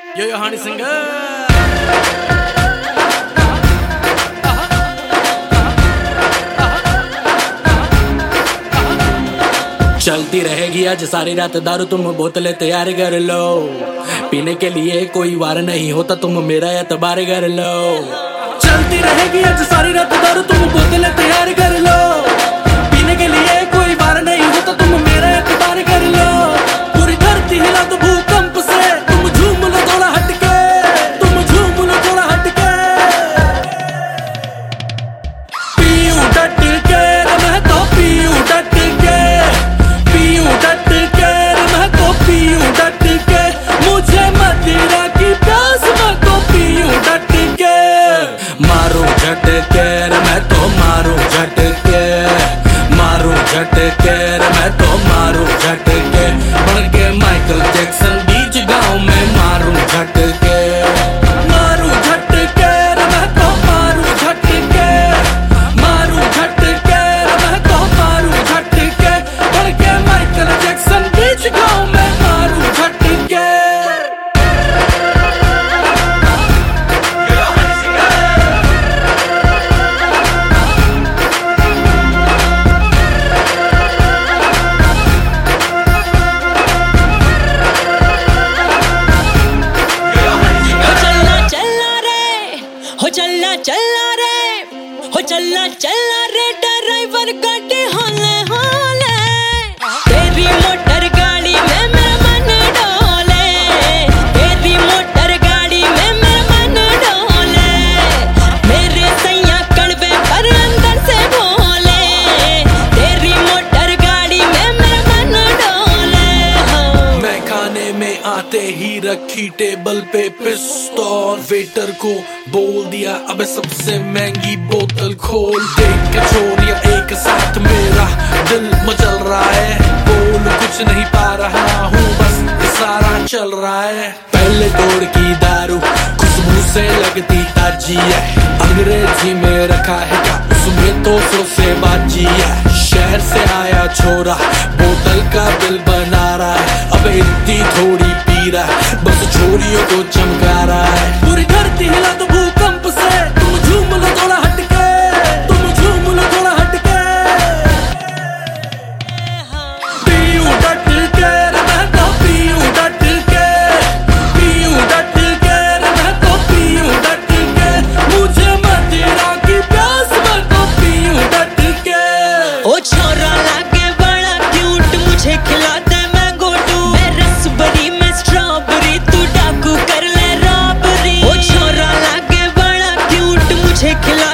यो हानी सिंह चलती रहेगी आज सारी रात दारू, तुम बोतलें तैयार कर लो। पीने के लिए कोई वार नहीं होता, तुम मेरा एतबार कर लो। चलती रहेगी आज सारी रात दारू, तुम बोतलें तैयार कर लो। पीने के लिए कोई वार नहीं होता, तुम मेरा एतबार कर लो। पूरी धरती हिला दो भूकंप से, तुम झूम लो थोड़ा हटके, तुम झूम लो थोड़ा हटके। पीऊं डट के मैं तो पीऊं डट के, पीऊं डट के मैं तो पीऊं डट के। मुझे मदिरा की प्यास मैं तो पीऊं डट के। मारूं झटके मैं तो मारूं झटके, मारूं झटके मैं तो मारूं झटके। बन के माइकल जैक्सन बीच गांव में मारूं झटके, मारूं झटके मैं तो मारूं झटके, मारूं झटके मैं तो मारूं झटके। बन के माइकल जैक्सन बीच गांव में मारूं झटके। चलना चलना रे ड्राइवर गाड़ी होले होले, तेरी मोटर गाड़ी में मेरा मन डोले, तेरी मोटर गाड़ी में मेरा मन डोले। मेरे सैया कड़वे पर अंदर से बोले, तेरी मोटर गाड़ी में मेरा मन डोले। मैं खाने में आते ही रखी टेबल पे पिस्तौल, वेटर को बोल दिया अबे सबसे महंगी बोतल खोल। देख के छोरिया एक साथ मेरा दिल मचल रहा है, बोल कुछ नहीं पा रहा हूँ बस इशारा चल रहा है। पहले तोड़ की दारू खुशबू से लगती ताजी है, अंग्रेजी में रखा है क्या उसमें तो सौ से बाजी है। शहर से आया छोरा बोतल का बिल बना रहा है, अबे इतनी थोड़ी पी रहा है बस छोरियों को चमका रहा है। पूरी धरती हिला तो भूकंप से, तुम झूम लो थोड़ा हटके, तुम झूम लो थोड़ा हटके। पीऊं डट के मैं तो पीऊं डट के, पीऊं डट के मैं तो पीऊं डट के। मुझे मदिरा की प्यास मैं तो पीऊं डट के। ओ छोरा लागे बड़ा क्यूट, मुझे खिला दे मैंगो टू, मैं रसबरी में स्ट्रॉबेरी, तू डाकू कर ले रॉबरी। ओ छोरा लागे बड़ा क्यूट, मुझे खिला